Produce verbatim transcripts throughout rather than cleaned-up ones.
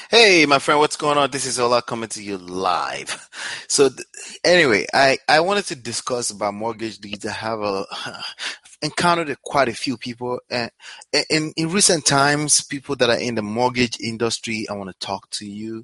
Hey, my friend, what's going on? This is Ola coming to you live. So, th- anyway, I, I wanted to discuss about mortgage deeds. I have a, encountered quite a few people, and in in recent times, people that are in the mortgage industry. I want to talk to you.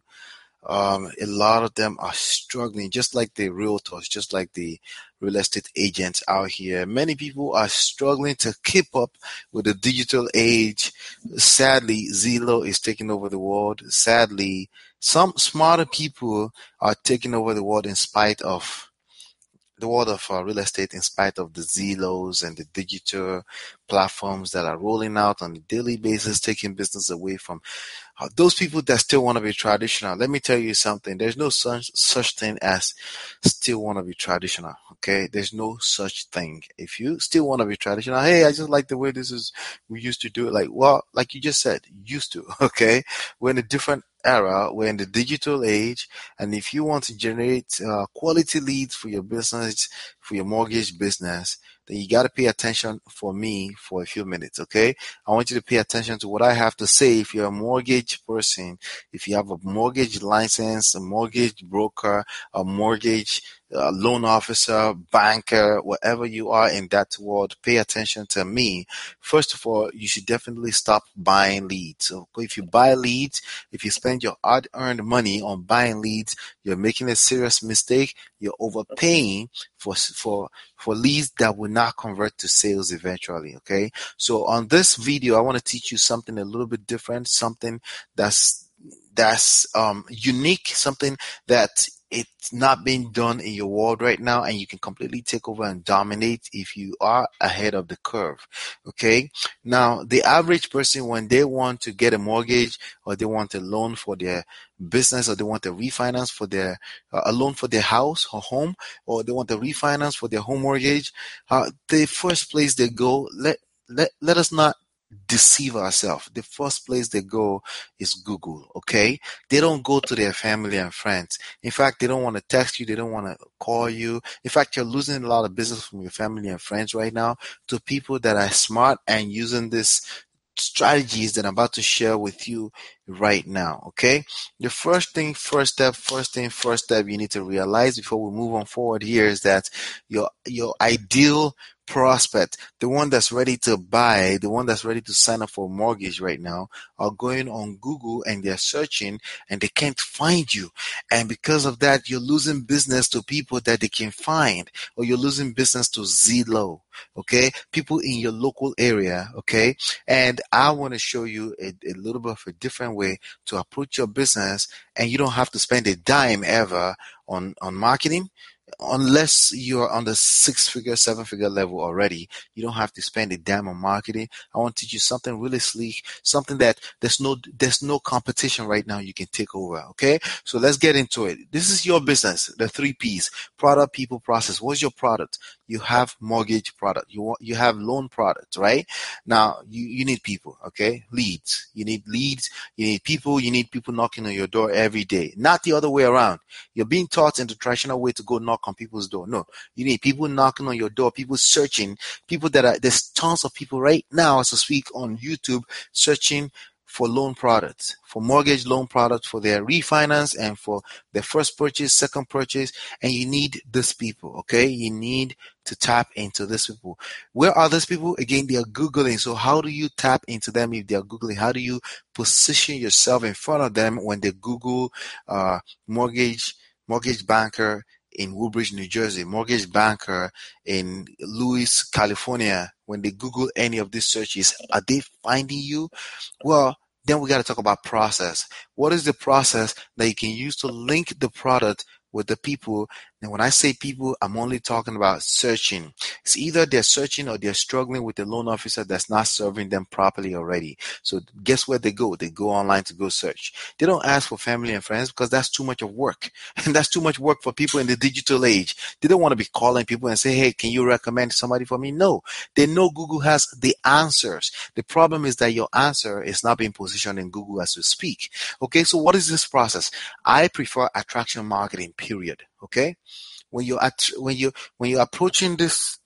Um, a lot of them are struggling, just like the realtors, just like the real estate agents out here. Many people are struggling to keep up with the digital age. Sadly, Zillow is taking over the world. Sadly, some smarter people are taking over the world in spite of the world of uh, real estate, in spite of the Zillows and the digital platforms that are rolling out on a daily basis, taking business away from uh, those people that still want to be traditional. Let me tell you something. There's no such such thing as still want to be traditional. Okay, there's no such thing. If you still want to be traditional, hey, I just like the way this is. We used to do it. Like, well, like you just said, used to. Okay, we're in a different era. We're in the digital age, and if you want to generate uh, quality leads for your business, for your mortgage business, then you got to pay attention for me for a few minutes. Okay, I want you to pay attention to what I have to say. If you're a mortgage person, if you have a mortgage license, a mortgage broker, a mortgage uh, loan officer, banker, whatever you are in that world, pay attention to me. First of all, you should definitely stop buying leads. So if you buy leads, if you spend your hard-earned money on buying leads, you're making a serious mistake. You're overpaying for for for leads that will not convert to sales eventually. Okay, so on this video, I want to teach you something a little bit different, something that's that's um, unique, something that it's not being done in your world right now, and you can completely take over and dominate if you are ahead of the curve. Okay, now the average person, when they want to get a mortgage or they want a loan for their business, or they want a refinance for their uh, a loan for their house or home, or they want a refinance for their home mortgage, uh, the first place they go, let let let us not deceive ourselves. The first place they go is Google. Okay, they don't go to their family and friends. In fact, they don't want to text you, they don't want to call you. In fact, you're losing a lot of business from your family and friends right now to people that are smart and using this strategies that I'm about to share with you right now. Okay, the first thing, first step, first thing, first step you need to realize before we move on forward here is that your your ideal prospect, the one that's ready to buy, the one that's ready to sign up for a mortgage right now, are going on Google and they're searching and they can't find you. And because of that, you're losing business to people that they can find, or you're losing business to Zillow. Okay, people in your local area. Okay, and I want to show you a, a little bit of a different way to approach your business, and you don't have to spend a dime ever on on marketing. Unless you're on the six figure, seven figure level already, you don't have to spend a dime on marketing. I want to teach you something really sleek, something that there's no there's no competition right now you can take over. Okay, so let's get into it. This is your business, the three P's: product, people, process. What's your product? You have mortgage product. You want you have loan product, right? Now you you need people. Okay, leads. You need leads. You need people. You need people knocking on your door every day, not the other way around. You're being taught in the traditional way to go knock on people's door. No, you need people knocking on your door, people searching, people that are, there's tons of people right now as I speak on YouTube searching for loan products, for mortgage loan products, for their refinance and for their first purchase, second purchase. And you need these people, okay? You need to tap into these people. Where are these people? Again, they are Googling. So how do you tap into them if they are Googling? How do you position yourself in front of them when they Google uh, mortgage mortgage banker in Woodbridge, New Jersey, mortgage banker in Lewis, California? When they Google any of these searches, are they finding you? Well, then we got to talk about process. What is the process that you can use to link the product with the people? And when I say people, I'm only talking about searching. It's either they're searching or they're struggling with the loan officer that's not serving them properly already. So guess where they go? They go online to go search. They don't ask for family and friends because that's too much of work. And that's too much work for people in the digital age. They don't want to be calling people and say, hey, can you recommend somebody for me? No, they know Google has the answers. The problem is that your answer is not being positioned in Google as we speak. Okay, so what is this process? I prefer attraction marketing, period. Okay, when you at when you when you're approaching this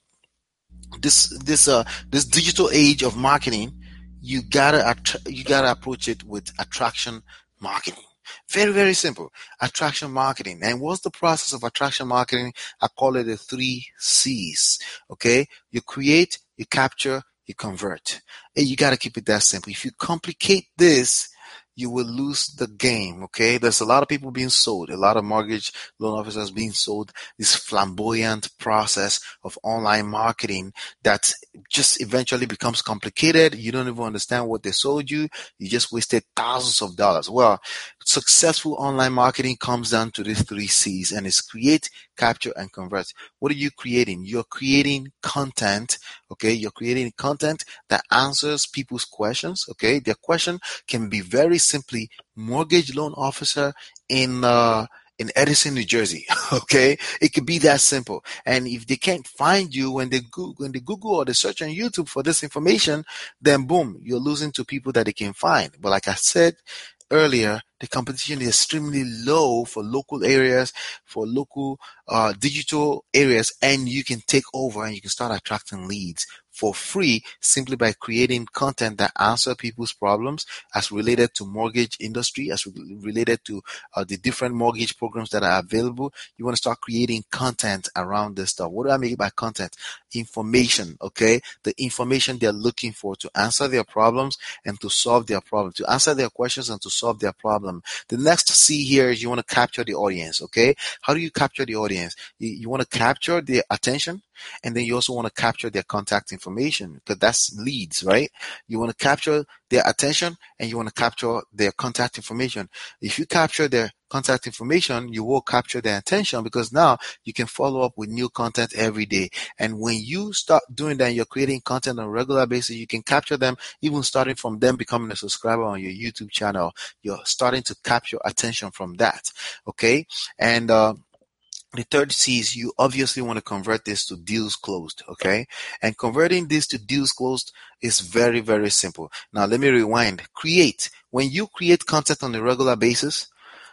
this this uh this digital age of marketing, you gotta att- you gotta approach it with attraction marketing. Very, very simple. Attraction marketing. And what's the process of attraction marketing? I call it the three C's. Okay. You create, you capture, you convert. And you got to keep it that simple. If you complicate this, you will lose the game. Okay. There's a lot of people being sold, a lot of mortgage loan officers being sold this flamboyant process of online marketing that just eventually becomes complicated. You don't even understand what they sold you. You just wasted thousands of dollars. Well, successful online marketing comes down to these three C's, and it's create, capture, and convert. What are you creating? You're creating content. Okay. You're creating content that answers people's questions. Okay. Their question can be very simply mortgage loan officer in, uh, in Edison, New Jersey. Okay. It could be that simple. And if they can't find you when they Google, when they Google or they search on YouTube for this information, then boom, you're losing to people that they can find. But like I said earlier, the competition is extremely low for local areas, for local uh, digital areas, and you can take over and you can start attracting leads for free simply by creating content that answer people's problems as related to mortgage industry, as re- related to uh, the different mortgage programs that are available. You want to start creating content around this stuff. What do I mean by content? Information, okay? The information they're looking for to answer their problems and to solve their problems, to answer their questions and to solve their problem. The next C here is you want to capture the audience, okay? How do you capture the audience? You, you want to capture their attention, and then you also want to capture their contact information, because that's leads, right? You want to capture their attention and you want to capture their contact information. If you capture their contact information, you will capture their attention, because now you can follow up with new content every day. And when you start doing that, you're creating content on a regular basis, you can capture them even starting from them becoming a subscriber on your YouTube channel. You're starting to capture attention from that, okay? And uh, the third C is you obviously want to convert this to deals closed, okay? And converting this to deals closed is very, very simple. Now, let me rewind. Create. When you create content on a regular basis,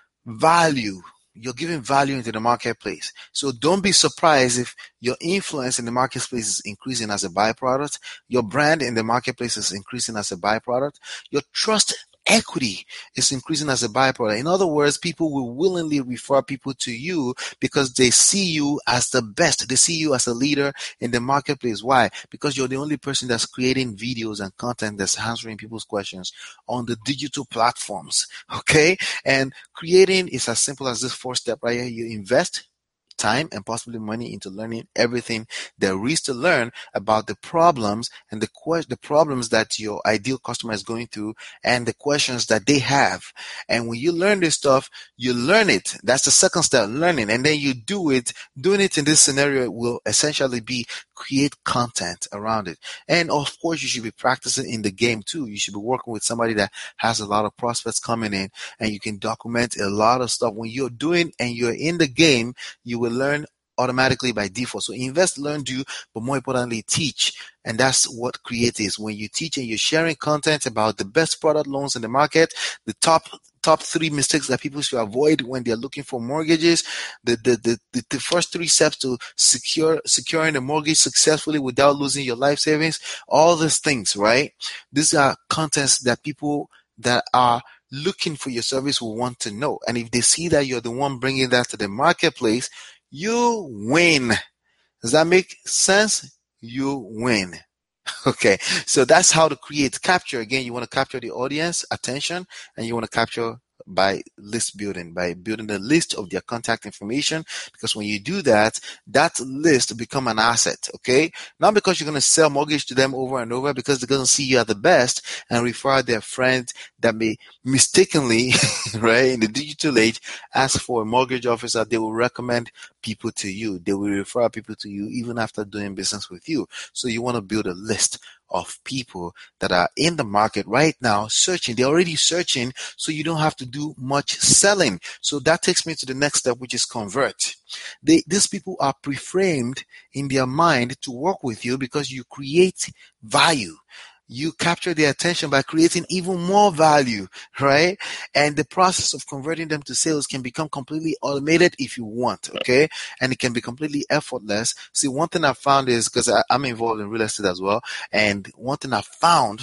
value. You're giving value into the marketplace. So don't be surprised if your influence in the marketplace is increasing as a byproduct. Your brand in the marketplace is increasing as a byproduct. Your trust equity is increasing as a byproduct. In other words, people will willingly refer people to you because they see you as the best. They see you as a leader in the marketplace. Why? Because you're the only person that's creating videos and content that's answering people's questions on the digital platforms. Okay? And creating is as simple as this fourth step right here. You invest time and possibly money into learning everything there is to learn about the problems and the que- the problems that your ideal customer is going through and the questions that they have. And when you learn this stuff, you learn it. That's the second step, learning. And then you do it. Doing it in this scenario will essentially be create content around it. And of course, you should be practicing in the game too. You should be working with somebody that has a lot of prospects coming in, and you can document a lot of stuff. When you're doing and you're in the game, you will learn automatically by default. So invest, learn, do, but more importantly, teach. And that's what Create is. When you teach and you're sharing content about the best product loans in the market, the top top three mistakes that people should avoid when they're looking for mortgages, the the the, the, the first three steps to secure securing a mortgage successfully without losing your life savings, all these things, right? These are contents that people that are looking for your service will want to know. And if they see that you're the one bringing that to the marketplace, you win. Does that make sense? You win. Okay, so that's how to create. Capture, again, you want to capture the audience attention, and you want to capture by list building, by building the list of their contact information, because when you do that, that list become an asset, okay? Not because you're going to sell mortgage to them over and over, because they're going to see you are the best and refer their friends that may mistakenly, right, in the digital age, ask for a mortgage officer. They will recommend people to you. They will refer people to you even after doing business with you. So you want to build a list of people that are in the market right now searching. They're already searching, so you don't have to do much selling. So that takes me to the next step, which is convert. They, these people are pre-framed in their mind to work with you because you create value. You capture their attention by creating even more value, right? And the process of converting them to sales can become completely automated if you want, okay? And it can be completely effortless. See, one thing I found is, because I'm involved in real estate as well, and one thing I found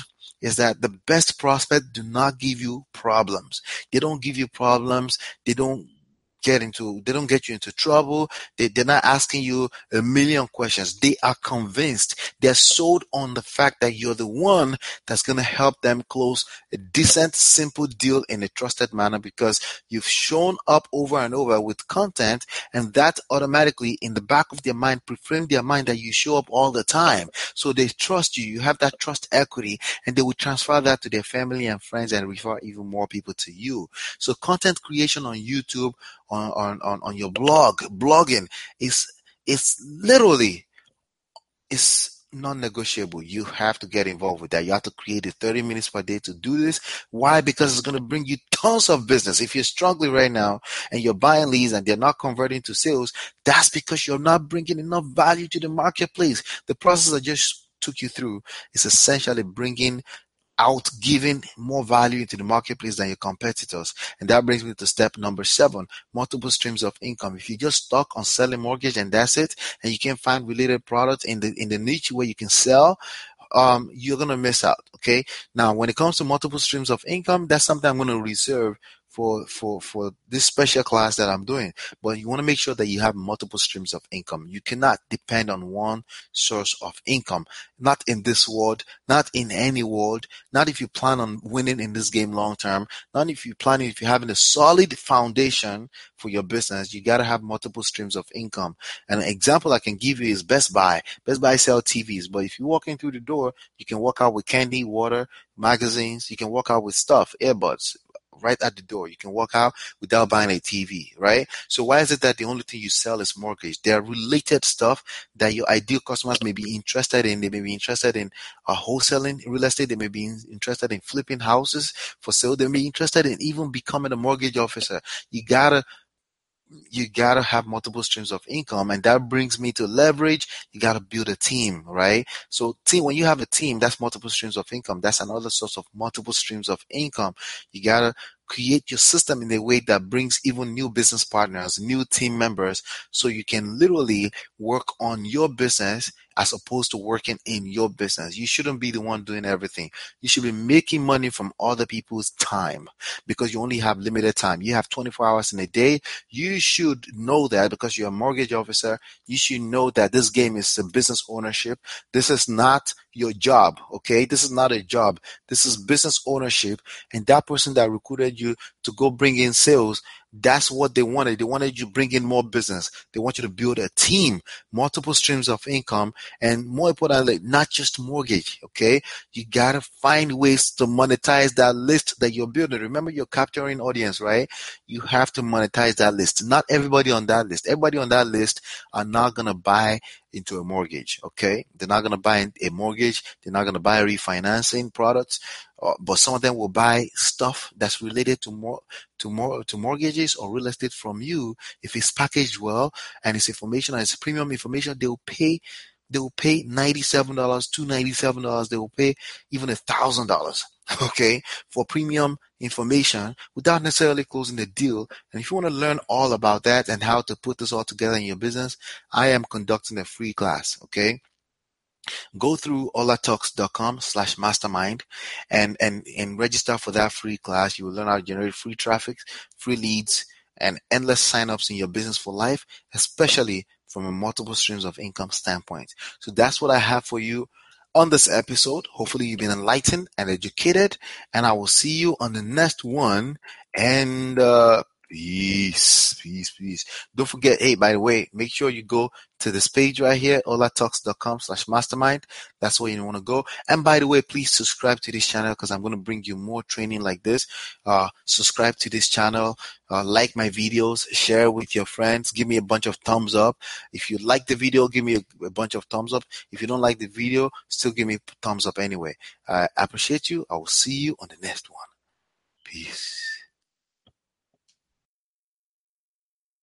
is that the best prospects do not give you problems. They don't give you problems. They don't get into they don't get you into trouble. They, they're not asking you a million questions. They are convinced. They're sold on the fact that you're the one that's going to help them close a decent, simple deal in a trusted manner, because you've shown up over and over with content, and that automatically in the back of their mind preframe their mind that you show up all the time. So they trust you. You have that trust equity, and they will transfer that to their family and friends and refer even more people to you. So content creation on YouTube, on on on, on your blog, blogging is is literally is non-negotiable. You have to get involved with that. You have to create a thirty minutes per day to do this. Why? Because it's going to bring you tons of business. If you're struggling right now and you're buying leads and they're not converting to sales, that's because you're not bringing enough value to the marketplace. The process I just took you through is essentially bringing out giving more value into the marketplace than your competitors. And that brings me to step number seven, multiple streams of income. If you just stuck on selling mortgage and that's it, and you can't find related products in the in the niche where you can sell, um, you're gonna miss out. Okay. Now, when it comes to multiple streams of income, that's something I'm gonna reserve for for for this special class that I'm doing. But you want to make sure that you have multiple streams of income. You cannot depend on one source of income. Not in this world, not in any world, not if you plan on winning in this game long term, not if you plan if you're having a solid foundation for your business. You got to have multiple streams of income. And an example I can give you is Best Buy. Best Buy sell T Vs, but if you walk in through the door, you can walk out with candy, water, magazines. You can walk out with stuff, earbuds, right at the door. You can walk out without buying a T V, right? So why is it that the only thing you sell is mortgage? There are related stuff that your ideal customers may be interested in. They may be interested in uh, wholesaling real estate. They may be in, interested in flipping houses for sale. They may be interested in even becoming a mortgage officer. You gotta you gotta have multiple streams of income, and that brings me to leverage. You gotta build a team, right? So team, when you have a team, that's multiple streams of income. That's another source of multiple streams of income. You gotta create your system in a way that brings even new business partners, new team members, so you can literally work on your business as opposed to working in your business. You shouldn't be the one doing everything. You should be making money from other people's time, because you only have limited time. You have twenty-four hours in a day. You should know that, because you're a mortgage officer. You should know that this game is a business ownership. This is not your job, okay? This is not a job. This is business ownership. And that person that recruited you to go bring in sales, that's what they wanted. They wanted you to bring in more business. They want you to build a team, multiple streams of income, and more importantly, not just mortgage, okay? You got to find ways to monetize that list that you're building. Remember, you're capturing audience, right? You have to monetize that list. Not everybody on that list. Everybody on that list are not going to buy into a mortgage, okay? They're not going to buy a mortgage. They're not going to buy refinancing products, uh, but some of them will buy stuff that's related to more to more to mortgages or real estate from you. If it's packaged well and it's information and it's premium information, they will pay. They will pay ninety-seven dollars, two hundred ninety-seven dollars. They will pay even a thousand dollars, okay, for premium information without necessarily closing the deal. And if you want to learn all about that and how to put this all together in your business, I am conducting a free class, okay? Go through olatalks.com slash mastermind and, and, and register for that free class. You will learn how to generate free traffic, free leads, and endless signups in your business for life, especially from a multiple streams of income standpoint. So that's what I have for you on this episode. Hopefully you've been enlightened and educated, and I will see you on the next one. And uh peace, peace, peace. Don't forget, hey, by the way, make sure you go to this page right here, olatalks.com slash mastermind. That's where you want to go. And by the way, please subscribe to this channel, because I'm going to bring you more training like this. Uh, subscribe to this channel, uh, like my videos, share with your friends, give me a bunch of thumbs up. If you like the video, give me a, a bunch of thumbs up. If you don't like the video, still give me thumbs up anyway. I appreciate you. I will see you on the next one. Peace.